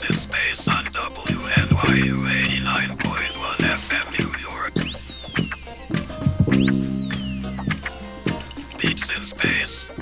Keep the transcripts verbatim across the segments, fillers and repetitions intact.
Deeps in Space on W N Y U eighty-nine point one F M New York. Deeps in Space.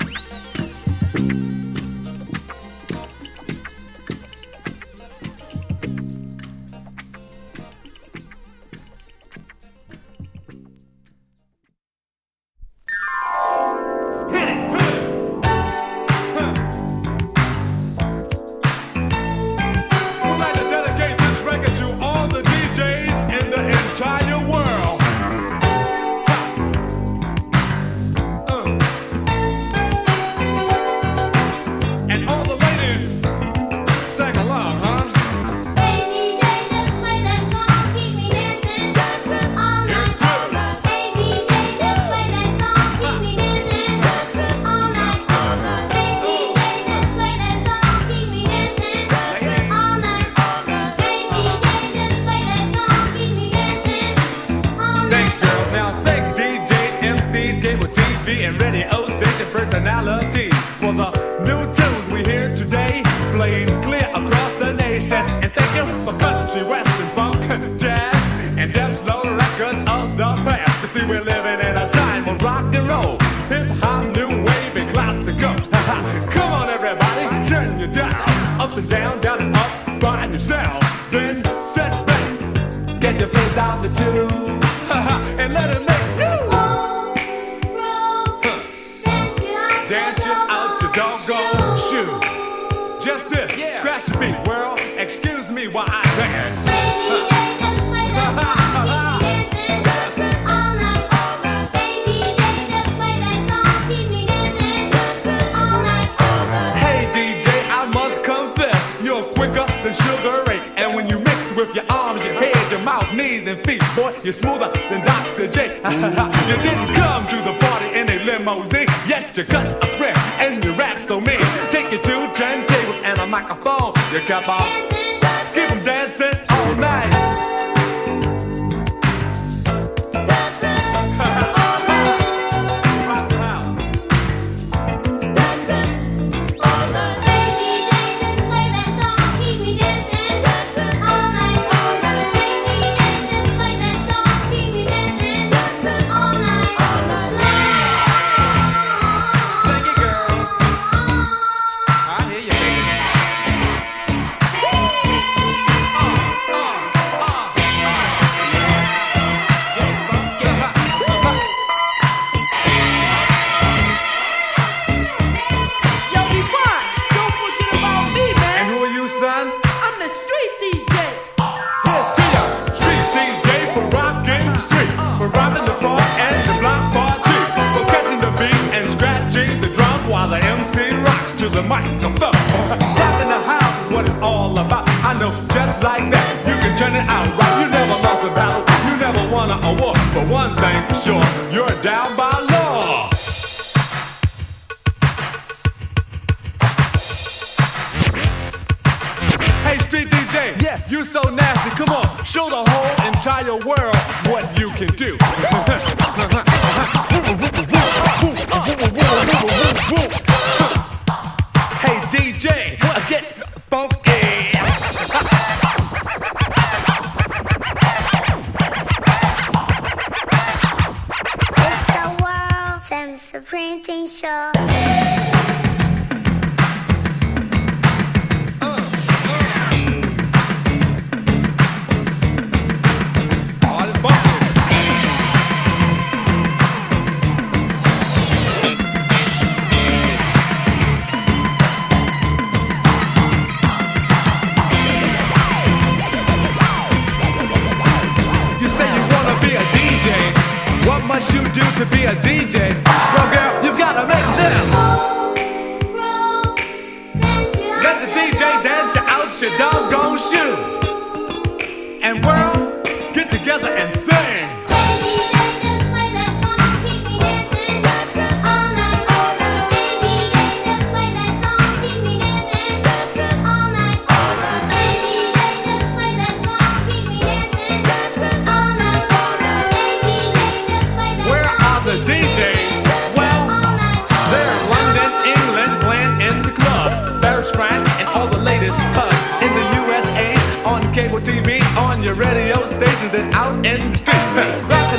You're smoother than Doctor J. You didn't come to the party in a limousine, yet your guts are fresh and your rap so mean. Take you to turntables and a microphone. You kept on dancing, dancing. Keep 'em dancing all night.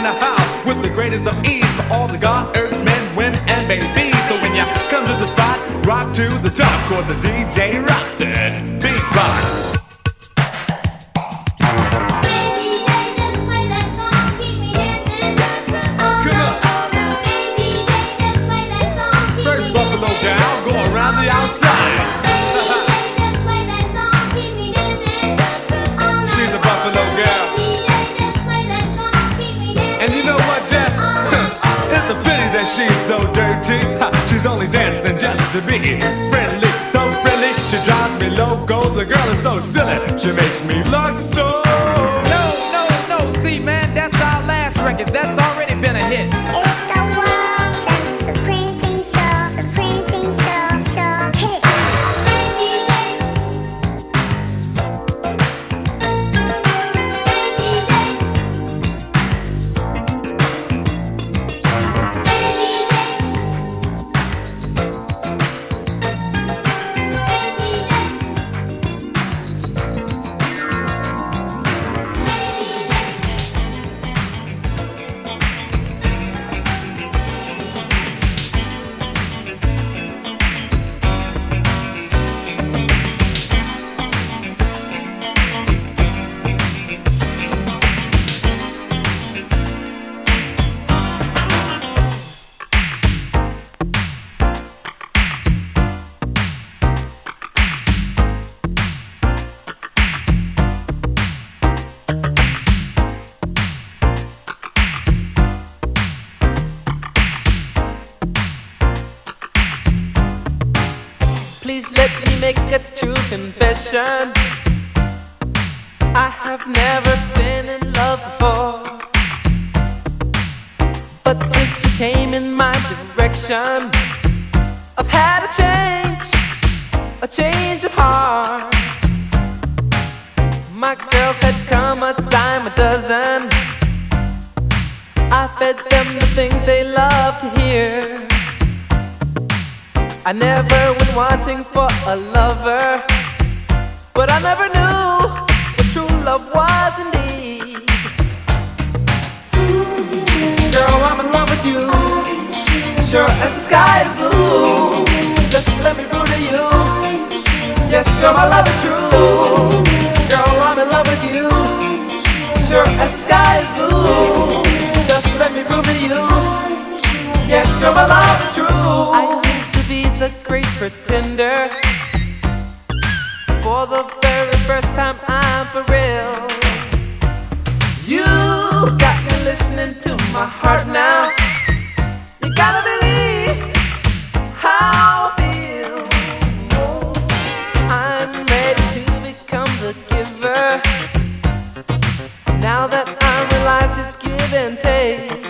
in the house with the greatest of ease for all the God, earth, men, women, and babies. So when you come to the spot, rock to the top, cause the D J rocks that beatbox. The outside. She's a Buffalo girl. And you know what, Jeff? It's a pity that she's so dirty. She's only dancing just to be friendly. So friendly, she drives me loco. The girl is so silly, she makes me lust so. No, no, no, see man, that's our last record. That's already been a hit. Please let me make a true confession. I have never been in love before, but since you came in my direction, I've had a change, a change of heart. My girls had come a dime a dozen. I fed them the things they love to hear. I never went wanting for a lover, but I never knew what true love was indeed. Girl, I'm in love with you, sure as the sky is blue. Just let me prove to you, yes, girl, my love is true. Girl, I'm in love with you, sure as the sky is blue. Just let me prove to you, yes, girl, my love is true. I be the great pretender. For the very first time, I'm for real. You got me listening to my heart now. You gotta believe how I feel. I'm ready to become the giver. Now that I realize it's give and take.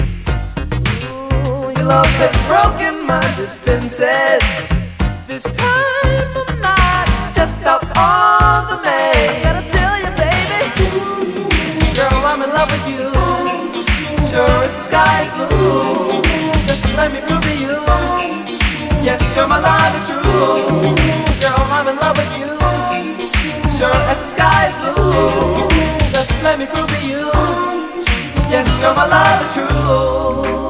Your love has broken my defenses. This time I'm not just out on the main. I gotta tell you, baby, girl, I'm in love with you. Sure as the sky is blue. Just let me prove to you, yes, girl, my love is true. Girl, I'm in love with you. Sure as the sky is blue. Just let me prove to you, yes, girl, my love is true.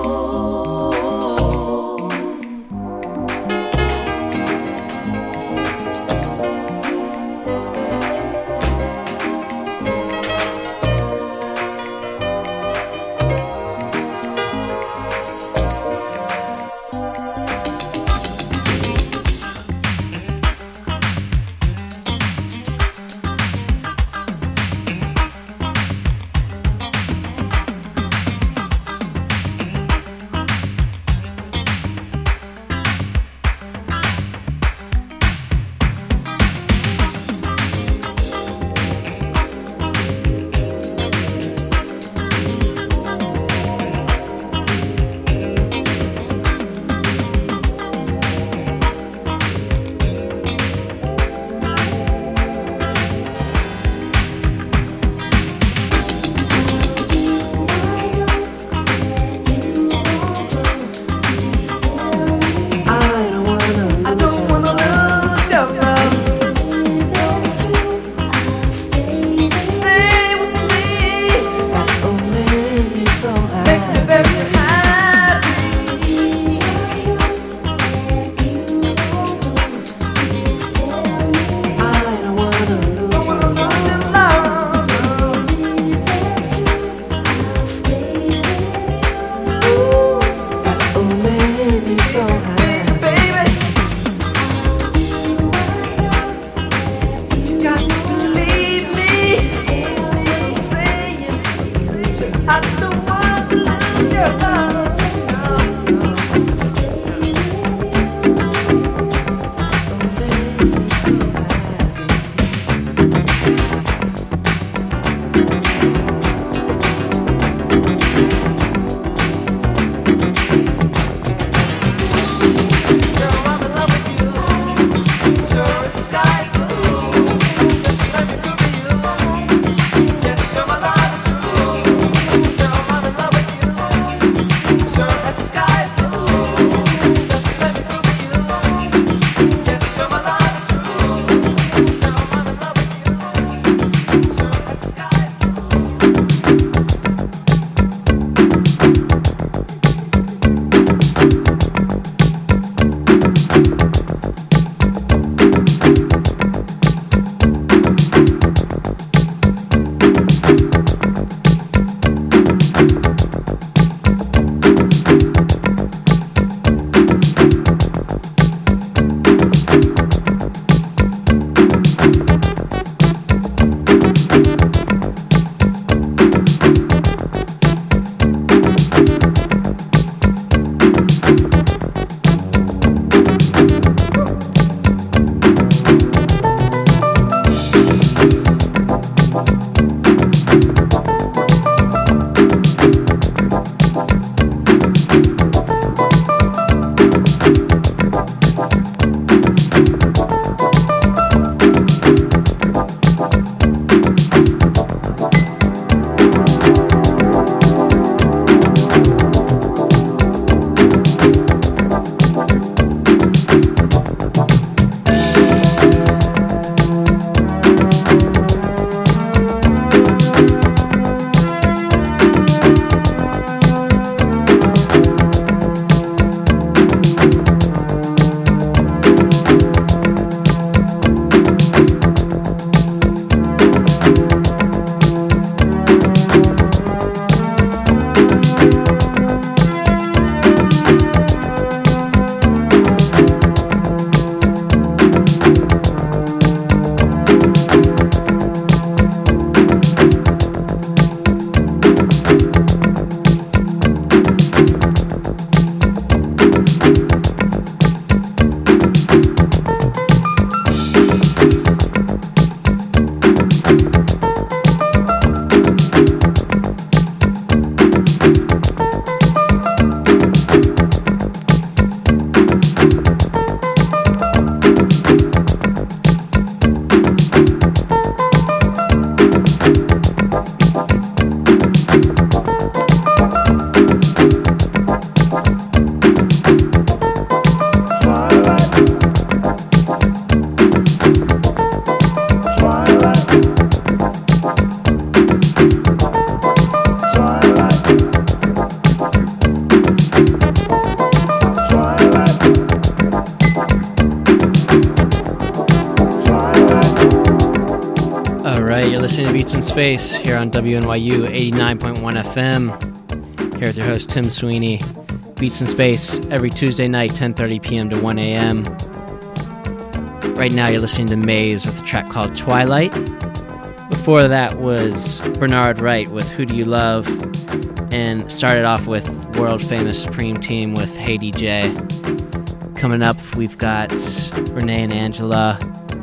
right, you're listening to Beats in Space here on W N Y U eighty-nine point one F M. Here with your host, Tim Sweeney. Beats in Space every Tuesday night, ten thirty p.m. to one a.m. Right now, you're listening to Maze with a track called Twilight. Before that was Bernard Wright with Who Do You Love? And started off with world-famous Supreme Team with Hey D J. Coming up, we've got Renee and Angela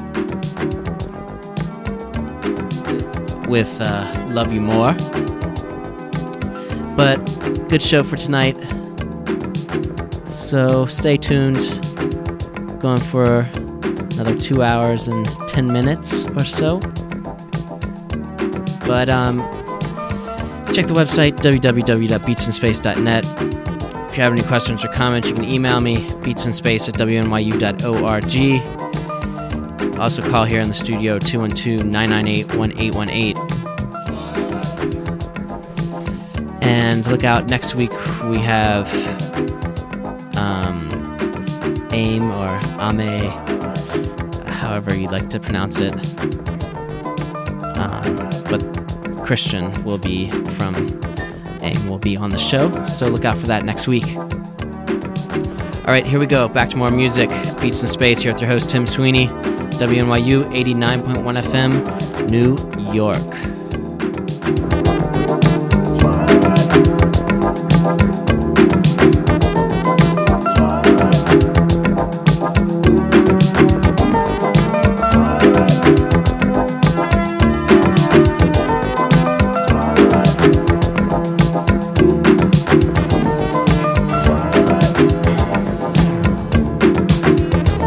with uh, Love You More. But good show for tonight. So stay tuned. Going for another two hours and ten minutes or so. But um, check the website, w w w dot beats in space dot net. If you have any questions or comments, you can email me, beatsinspace at w n y u dot org. Also call here in the studio, two one two, nine nine eight, one eight one eight. And look out, next week we have um, AIM or AME, however you'd like to pronounce it. Um, but Christian will be from AIM, will be on the show, so look out for that next week. Alright, here we go, back to more music. Beats in Space here with your host Tim Sweeney, W N Y U eighty-nine point one F M, New York.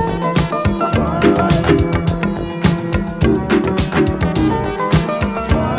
Twilight.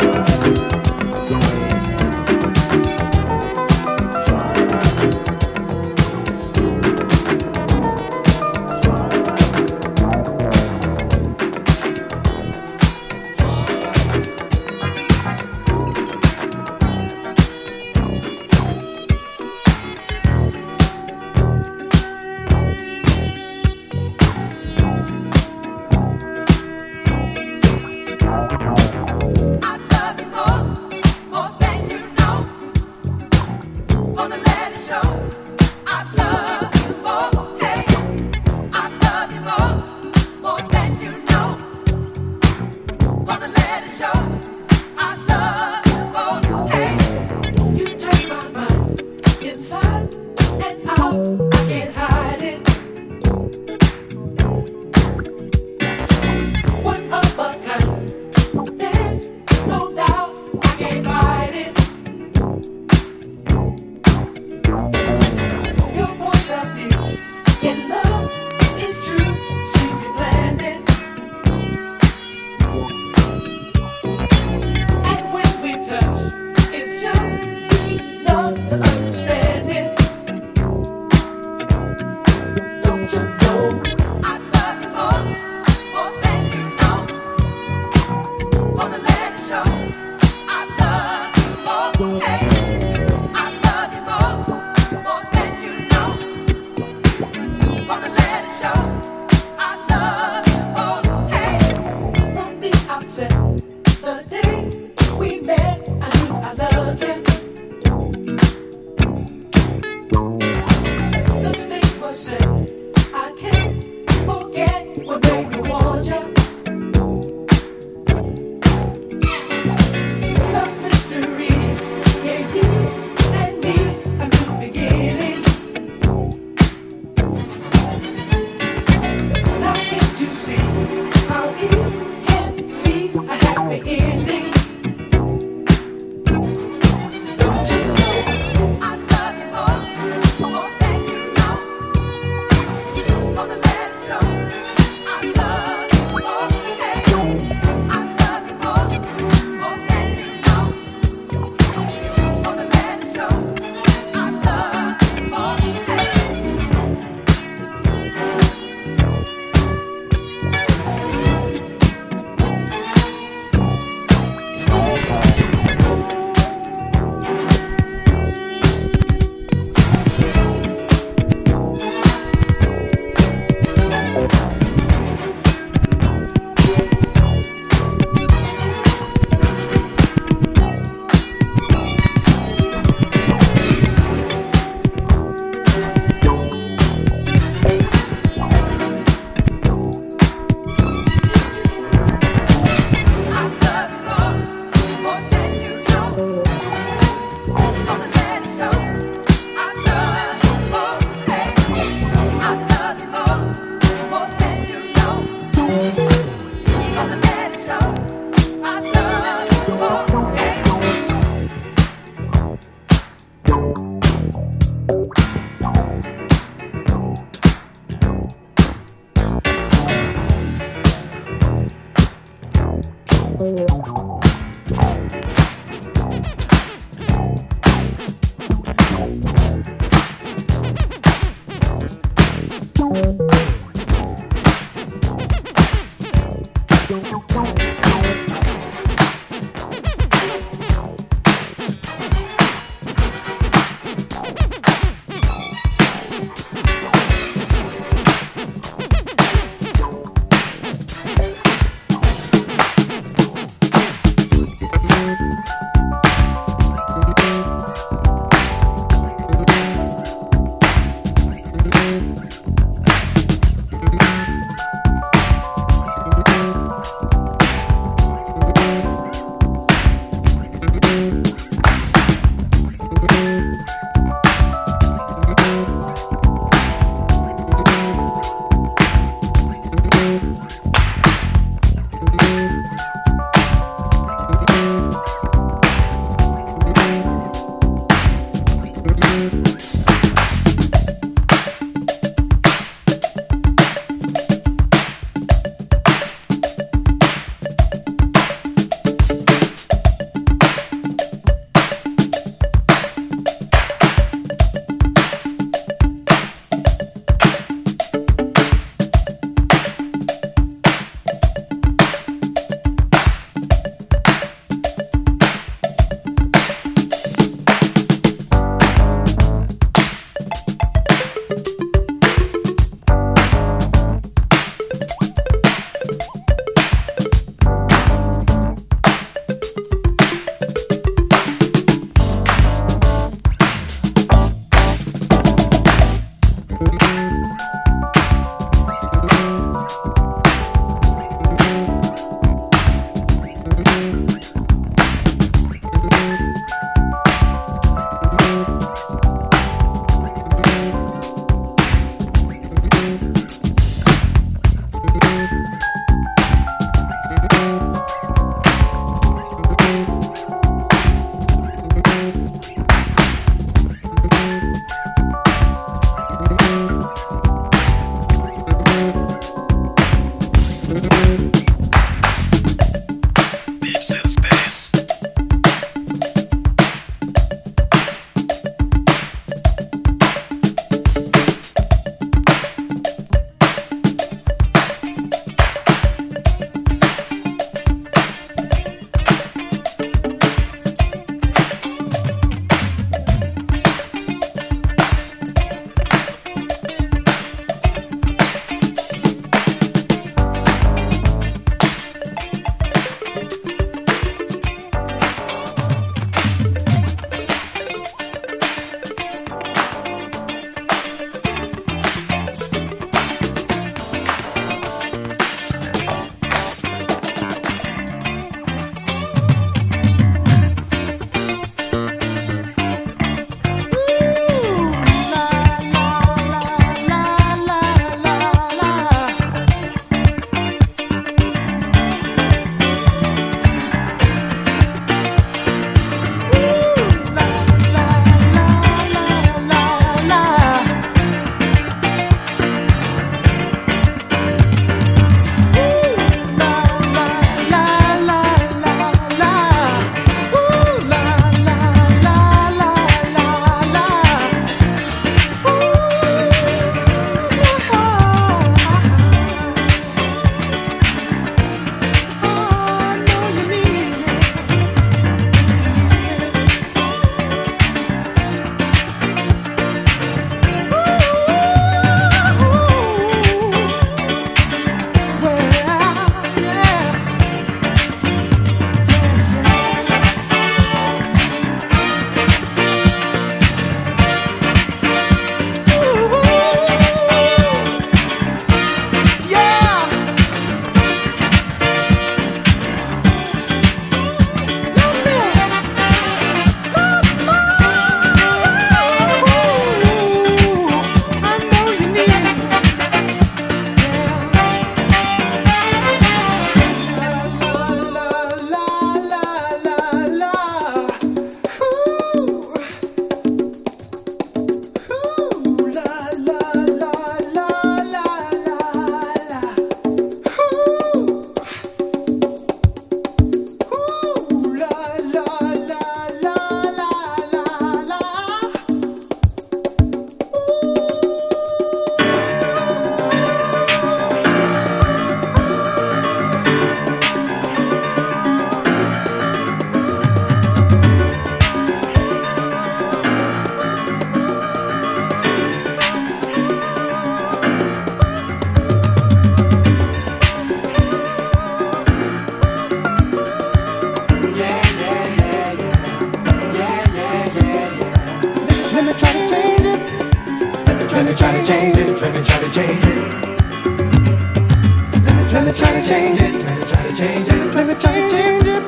try to change it, trying to try to change it, trying to try to change it.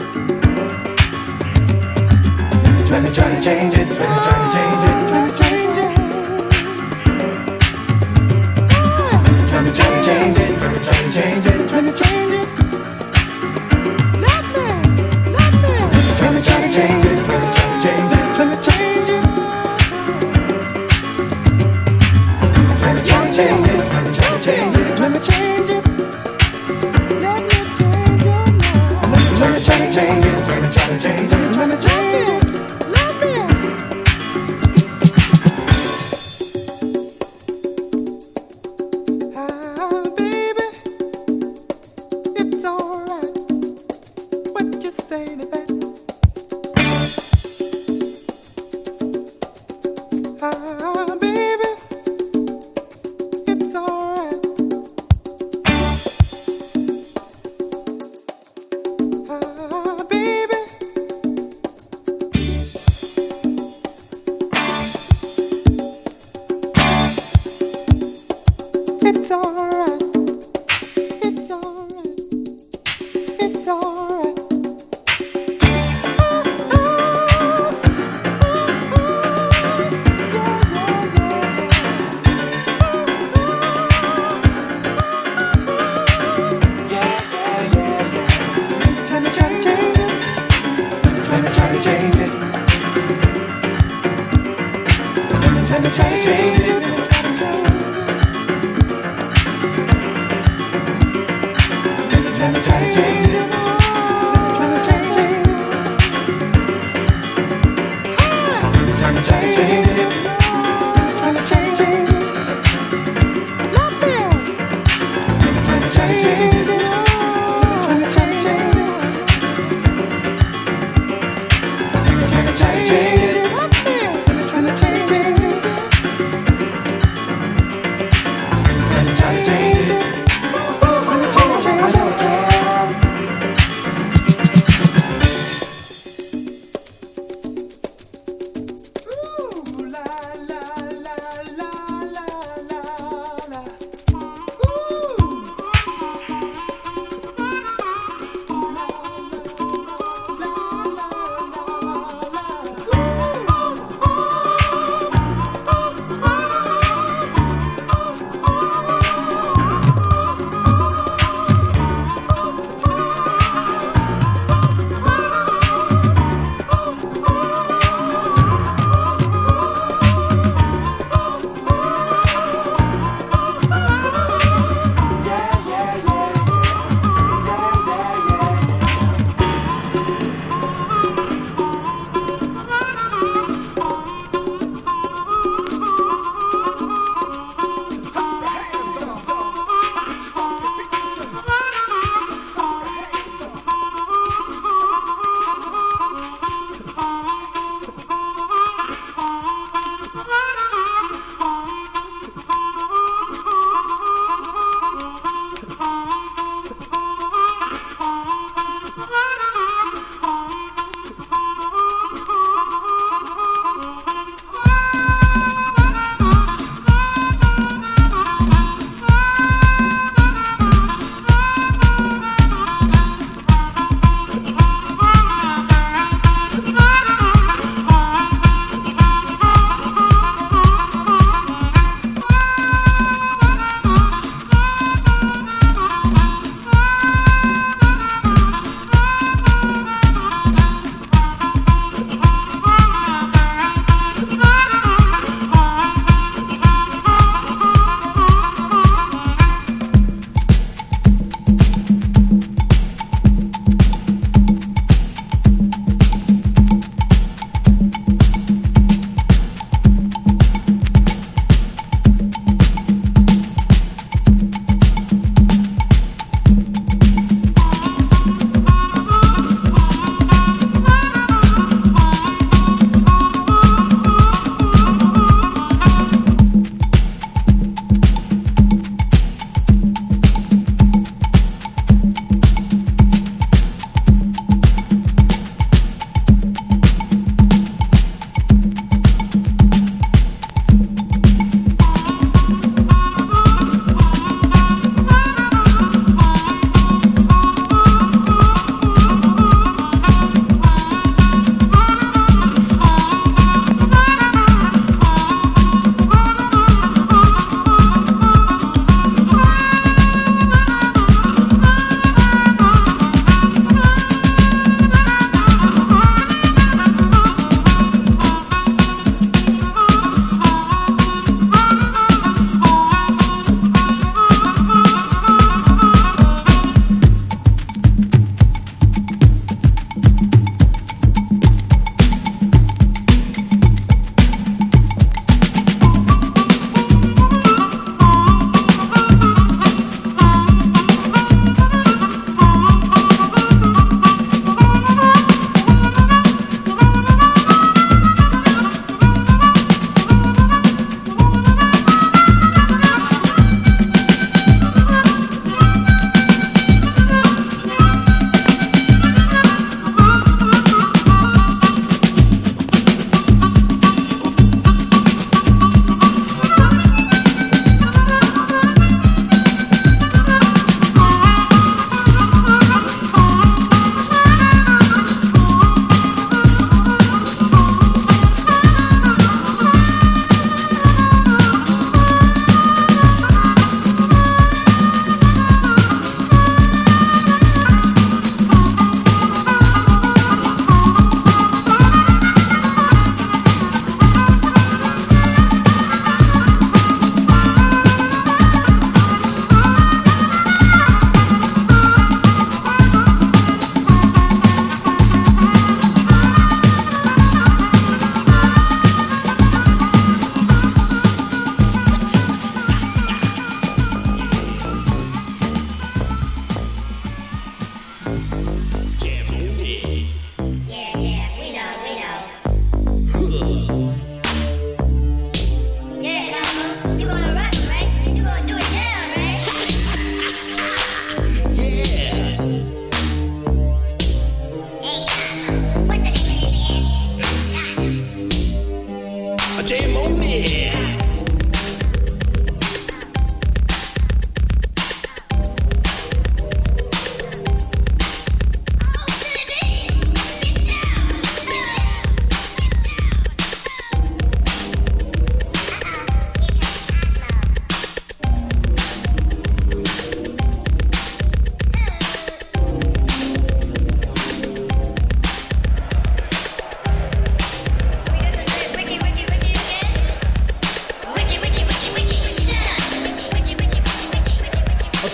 Trying to try to change it, trying to try to change it, trying to change it. Trying to try to change it, trying to try to change it, trying to change it. Love me, love me. Trying to try to change it, trying to try to change it, trying to change it. Trying to try to change it, trying to try to change it, trying to change it. Let me change your mind. Trying to try to change it, trying to try to change it, trying to change it.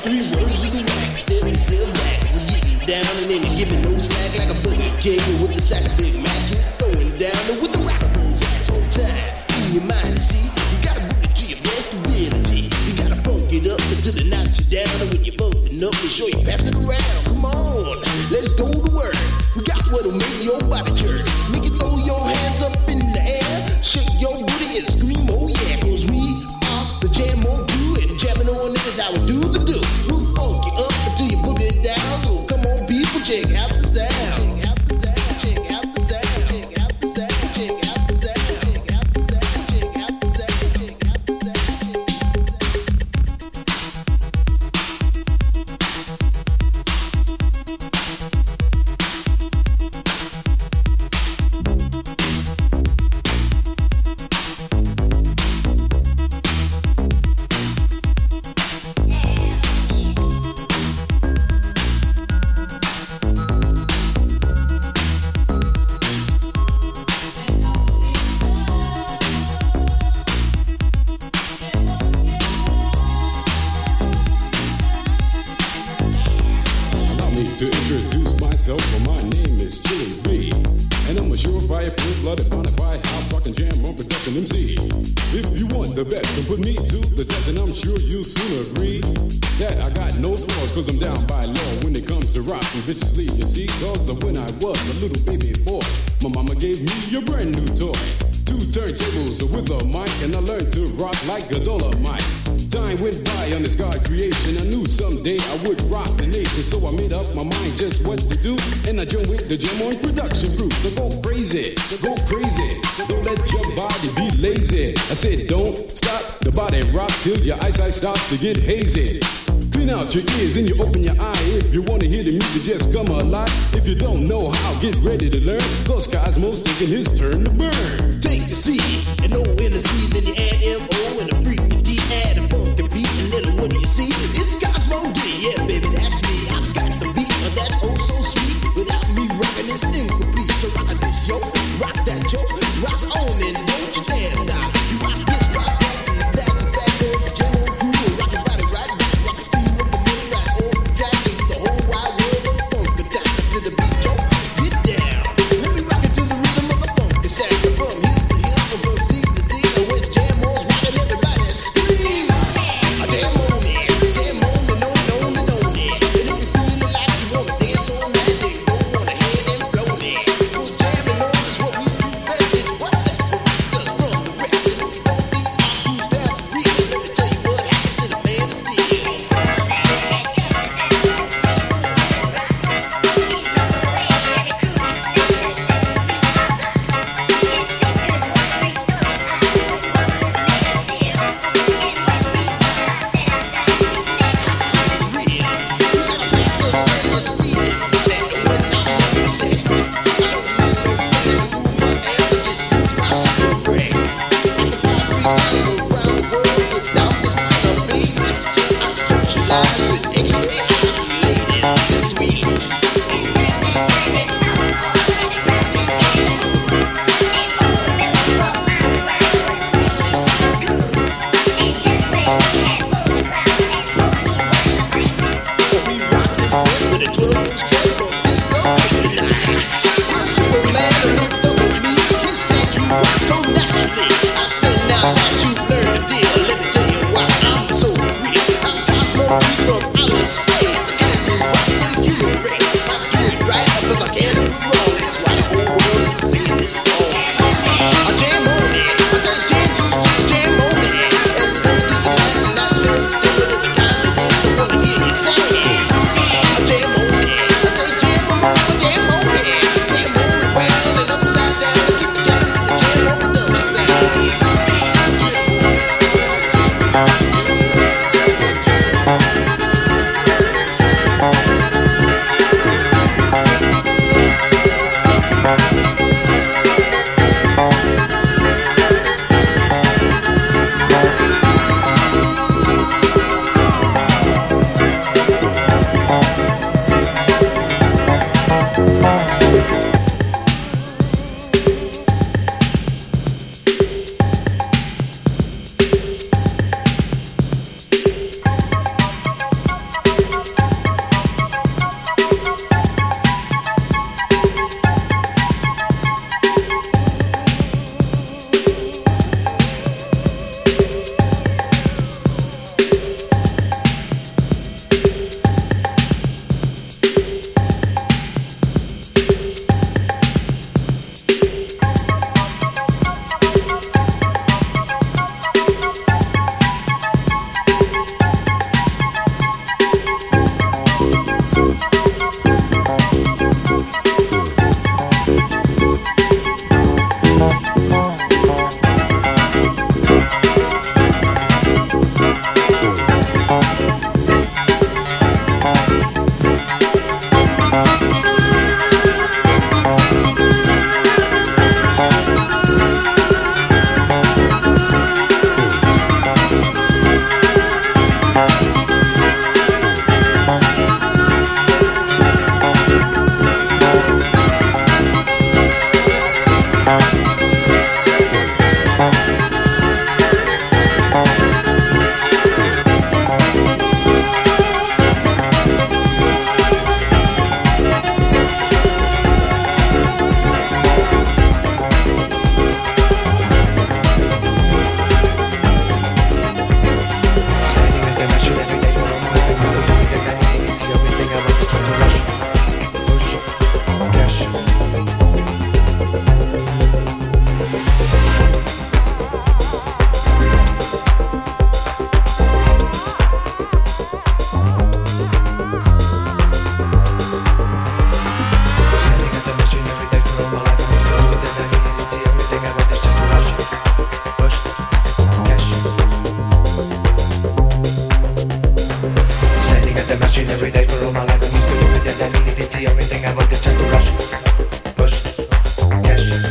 three words of the wax. Still and still back. We're getting down and then giving no slack like a boogie. Cable with the sack of Big Macs. We're throwing down and with the rock bulls ass on time. In your mind, you see, you gotta book it to your best ability. You gotta funk it up until it knocks you down. And when you're funking up, make sure you pass it around. Come on, let's go to work. We got what'll make your body jerk. Make you throw your hands up in the air. Shake your booty and scream, oh yeah. Cause we are the jam on you. And jamming on niggas, how we do the do. We'll funk you up until you book it down. So come on, people, check out the sound. Check out the sound, check out the sound, check out the sound, check out the sound, check out the sound, check out the sound, check out the sound. To introduce myself, well, my name is Chili B, and I'm a surefire, full-blooded, bonafide, house rockin' jam on production M C. If you want the best, then put me to the test, and I'm sure you'll soon agree that I got no flaws, cause I'm down by law when it comes to rockin' viciously, you see, cause when I was a little baby boy, my mama gave me a brand new toy, two turntables with a mic, and I learned to rock like a dollar mic. Time went by on this God creation. I knew someday I would rock the nation, so I made up my mind just what to do, and I joined with the Jam On production crew. So go crazy, go crazy, don't let your body be lazy. I said don't stop the body rock till your eyesight starts to get hazy. Clean out your ears and you open your eye. If you wanna hear the music, just come alive. If you don't know how, get ready to learn, cause Cosmo's taking his turn to burn. Take the C and O in the C, then you add M O and a freaky D, add a funky beat, and then what do you see? It's Cosmo D, yeah baby, that's me. I got the beat, but that's oh so sweet. Without me rocking it's incomplete. So rock this yo, rock that yo, rock on and don't you dare stop. You rock this, rock that, and that's a fact. Go the jam on groove, rock your body right back, rock the speed with the middle right on the track, and the whole wide world of funk attack to the beat yo. Get down, let me rock it to the rhythm of a funky sack. From here to here, from Z to Z, and when jam on's rocking, everybody scream. I jam on it, jam on it, no, no, no, no, it. And if you feel like you wanna dance on that, then go on ahead and blow it. Cause jamming on is what we do best. It's what's that for us from the rest. And if you don't think I who's down for real, let me tell you what happened to the man of steel. the machine every day for all my life. I'm used to doing it, I needed to see everything I want is just to rush, push, cash.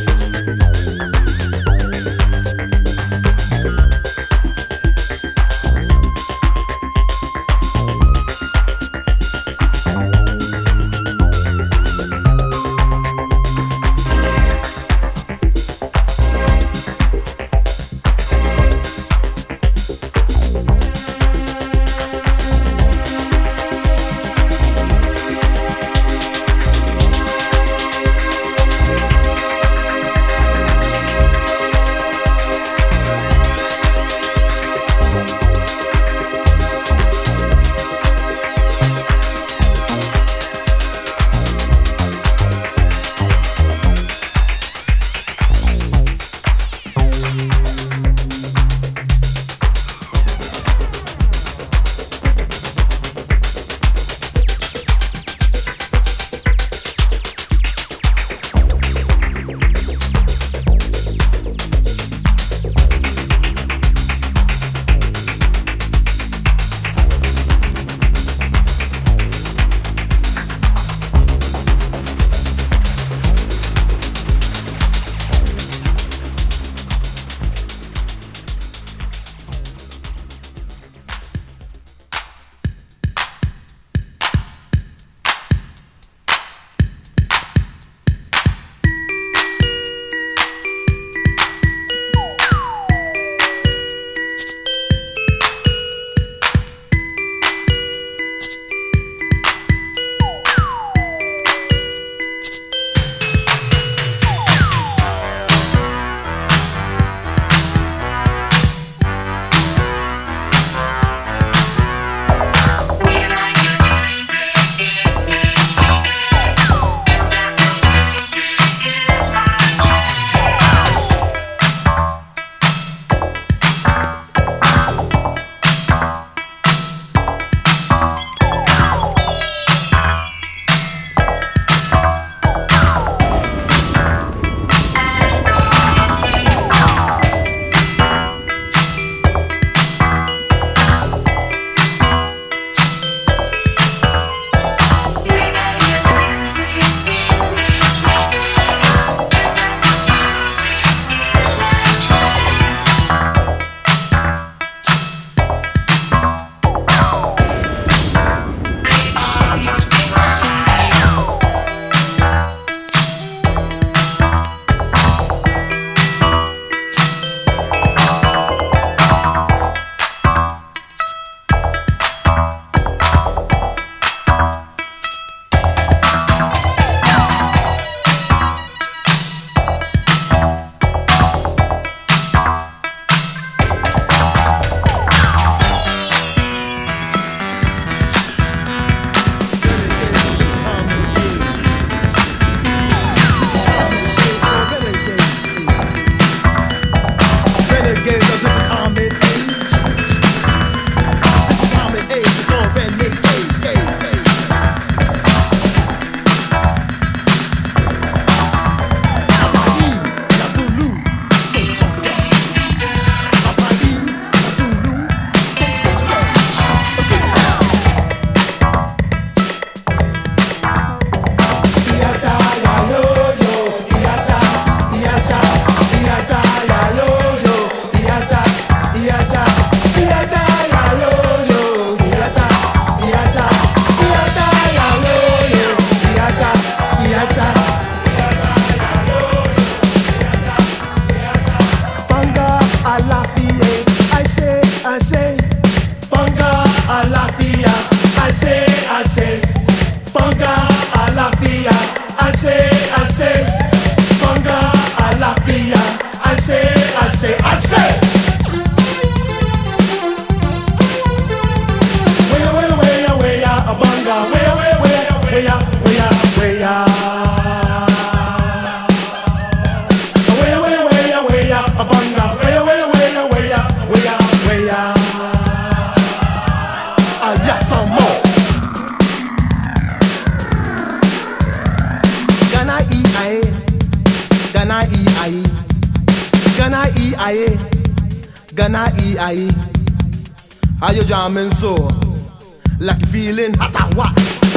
Gana E I E. How you jamming so? like you're feeling hot or what?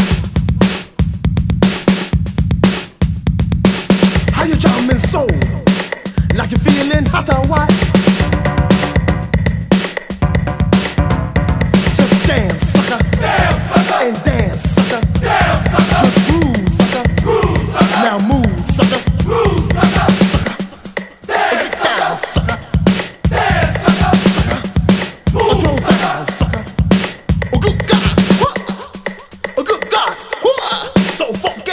How you jamming soul, like you're feeling hot or what? Just jam, sucker, dance, sucker, and dance, sucker, dance, sucker. Just groove, sucker, groove, sucker. Now move, sucker, groove, sucker, sucker. Dance, down, sucker, dance, sucker, sucker. Oh, throw down, sucker. Oh, good God, what? Oh, good God, what? So funky.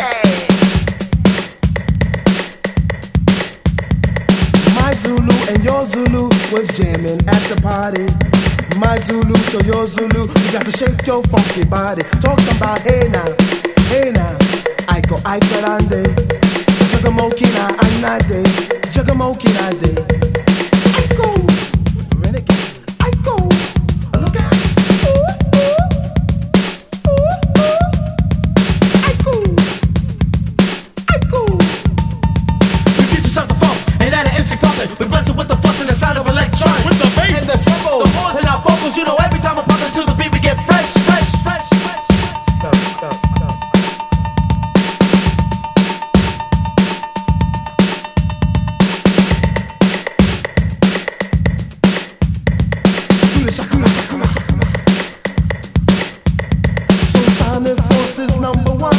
My Zulu and your Zulu was jamming at the party. My Zulu to your Zulu, you got to shake your funky body. Talking about hey now, hey now, I go I grande, Jagamoki na anade, Jagamoki na de. I go, renegade, I go, look out, ooh, ooh, ooh, ooh. I go, I go. We get you something funk, and that an M C pumping. We bless it with the fuss and the sound of electronics, with the bass and the treble, the horns and our vocals. You know every time I'm pumping to the beat, we get fresh, fresh, fresh, fresh. Stop, stop, stop. Sonic Forces number one.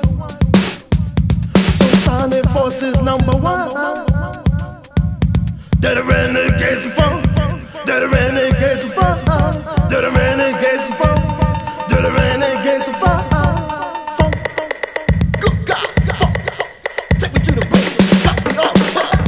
Sonic Forces number one. They're the renegades of funk. They're the renegades of funk. They're the renegades of funk. They're the renegades of funk. Funk, good God, funk. Take me to the bridge, knock me off.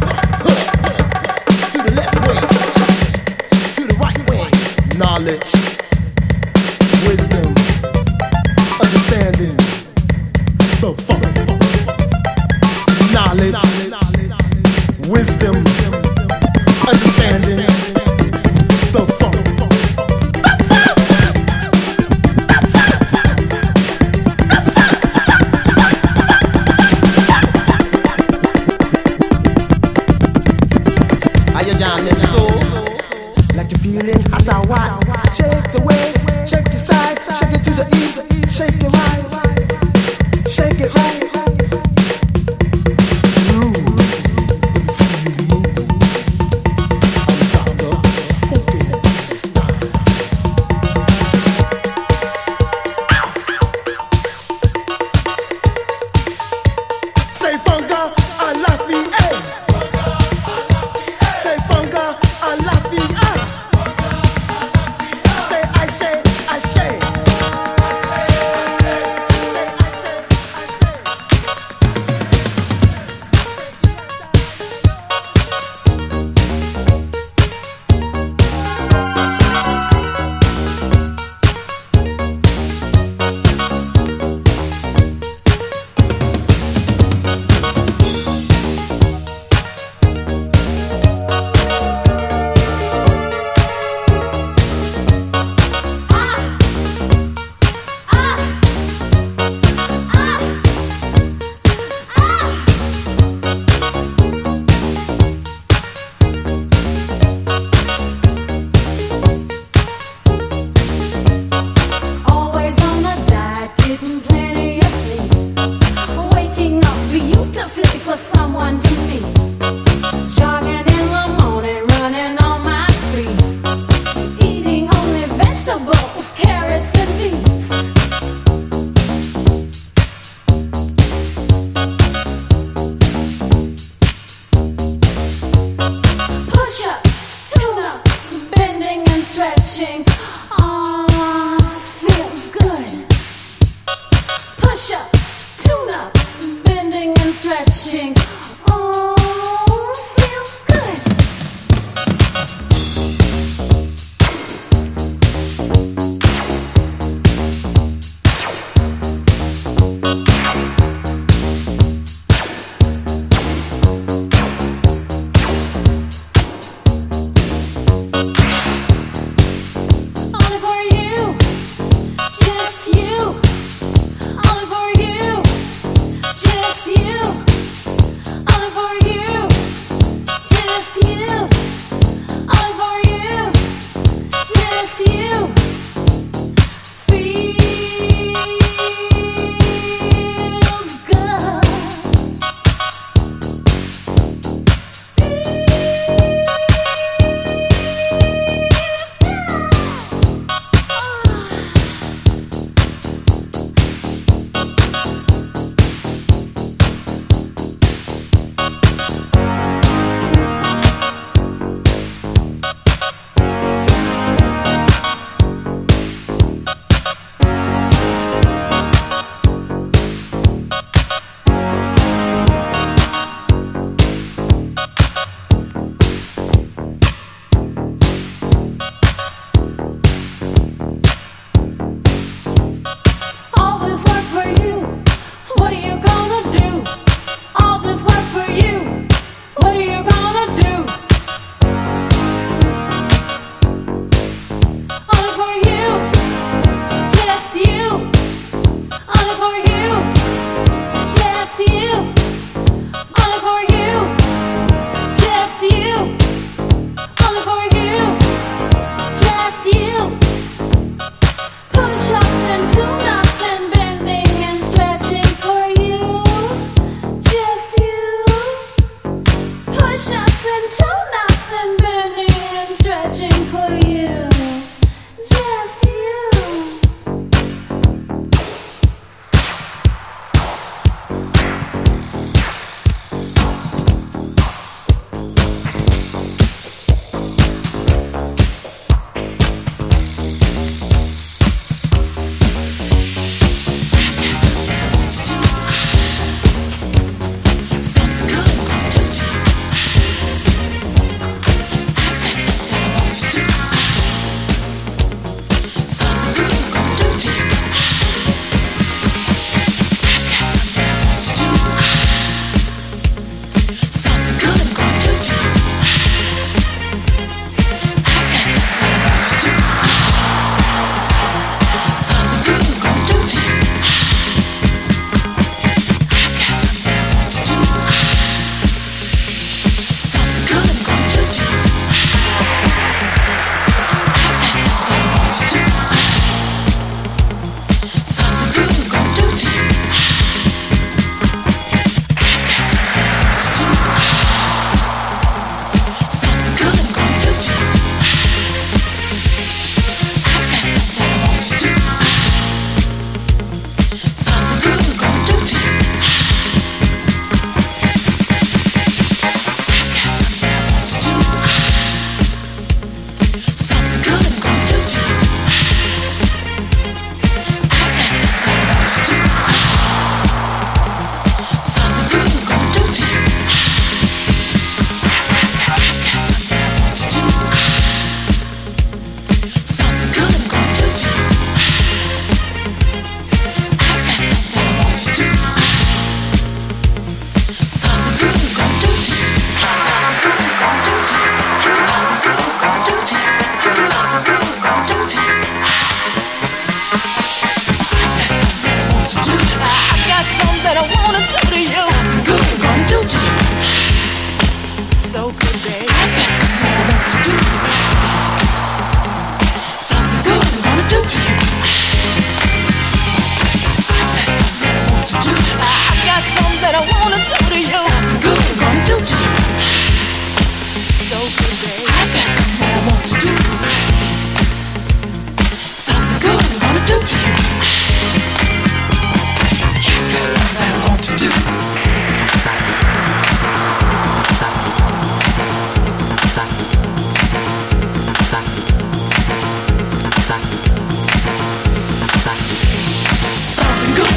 To the left way, to the right way. Knowledge, wisdom, understanding the funk. Knowledge, wisdom, understanding the funk. How you jamming soul, like you're feeling hot or what? Shake the waist, shake your side, shake it to the east, shake it right, shake it right. Say funga, I love you, eh? Say funga, I love you, eh? Say I say, I say. Always on a diet, getting plenty of sleep. Waking up beautifully for someone to meet. Jogging in the morning, running on my feet. Eating only vegetables, carrots and beets. Push-ups, tune-ups, bending and stretching. Ah, feels good. Push-ups, tune-ups, bending and stretching. Oh, feels good. Only for you, just you. Only for you, just you.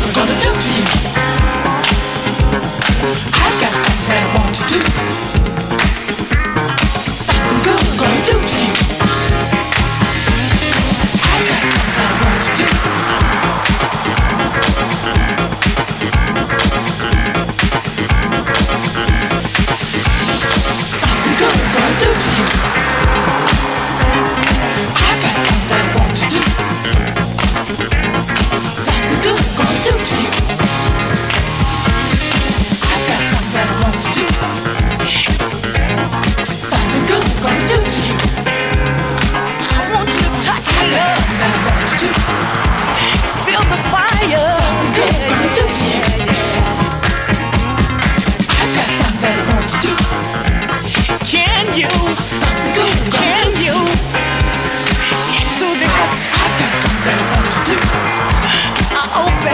I'm gonna do to you. I got something that I want to do. Something good I'm gonna do to you. I got something that I want to do. Something good I'm gonna do to you. I got something that I want to do. Something good I'm gonna do to you. I got something that I want to do. Something good I'm gonna do to you. I want you to touch me. I got something that I want to do. Feel the fire. Something good I'm gonna do to you. I got something that I want to do. Can you? Something good I'm gonna do. Can you? So this I got something that I want to do. I open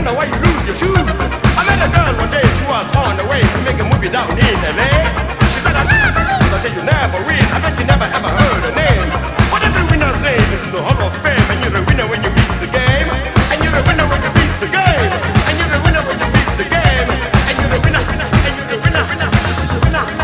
wonder why you lose your shoes. I met a girl one day, she was on the way to make a movie down in L A. She said, I never lose. I said, you never win. I bet you never ever heard her name. But every winner's name is in the Hall of Fame. And you're the winner when you beat the game. And you're the winner when you beat the game. And you're the winner when you beat the game. And you're the winner, and you're the winner, winner, winner, winner.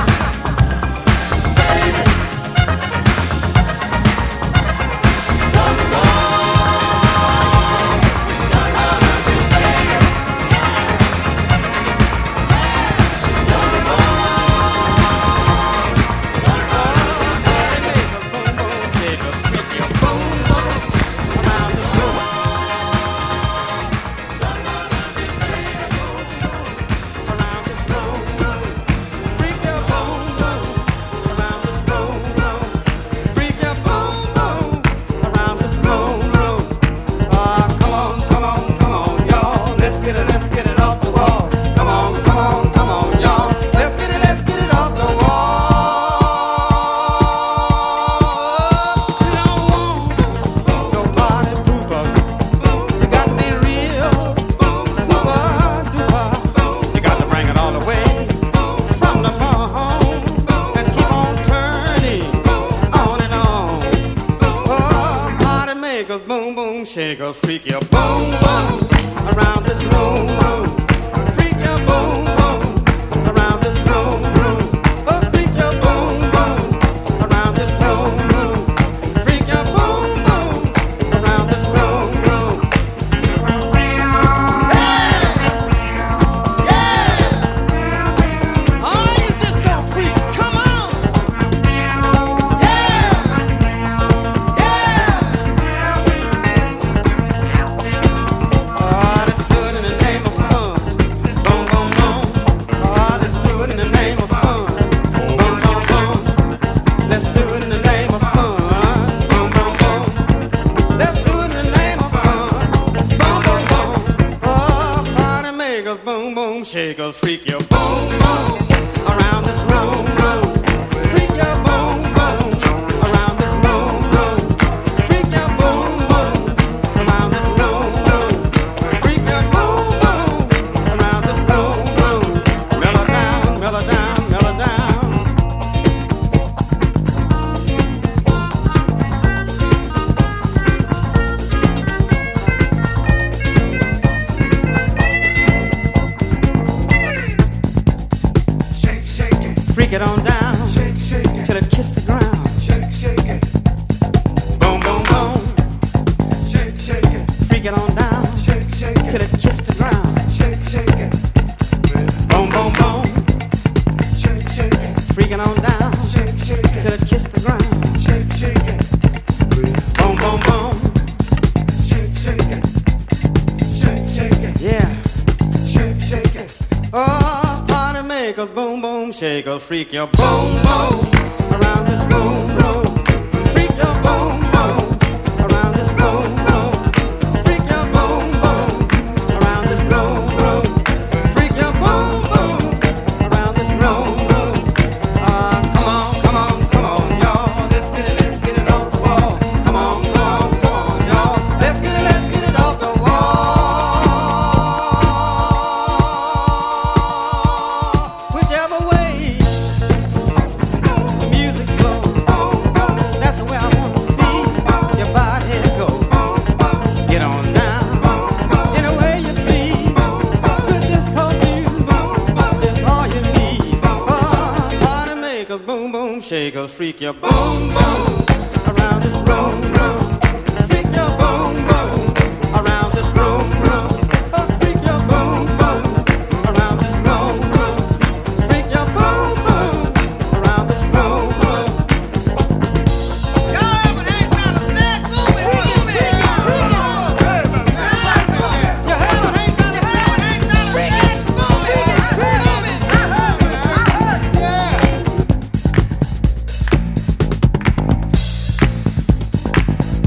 Shakers, freak your boom boom around this room, room. Freak your boom boom around this room, room. Oh, freak your boom boom around this room, room. Freak your boom boom around this room, room. Hey, yeah, all you disco freaks, come on. Shakers, freak your boom boom around this room, room. Freak your boom boom around this room, room. Freak your boom boom around this room, room. Freak your boom boom around this room, room. Mellow down, mellow down, mellow down. Freak it on down, shake, shake it, till it kiss the ground. Shake, shake it, boom, boom, boom. Shake, shake it, freak it on down, shake, shake it, till it kiss the ground. Shake, shake it, boom, boom, boom. Shake, shake it, freak it on down, shake, shake it, till it kiss the ground. Shake, shake it, boom, boom, boom. Shake, shake it, shake, shake it, yeah. Shake, shake it, oh, party makers, boom, boom. Shakers, freak your boom boom around this room, room. Freak your boom boom around this room, room. Freak your boom boom around this room, room. Freak your boom boom around this room, room. Ah, uh, come on, come on, come on, y'all. Let's get it, let's get it off the wall. Come on, come on, come on, y'all. Let's get it, let's get it off the wall. Whichever way. Shakers, freak your boom boom around this room, room. Freak your boom boom around this room, room. Oh, freak your boom boom around this room, room. Freak your boom boom around this room, room. Y'all ever ain't got a sad movie? Freak it, freak it, freak it. You ever ain't got a sad, ain't got a sad movie? Freak it, freak it. I heard it, I heard it, yeah.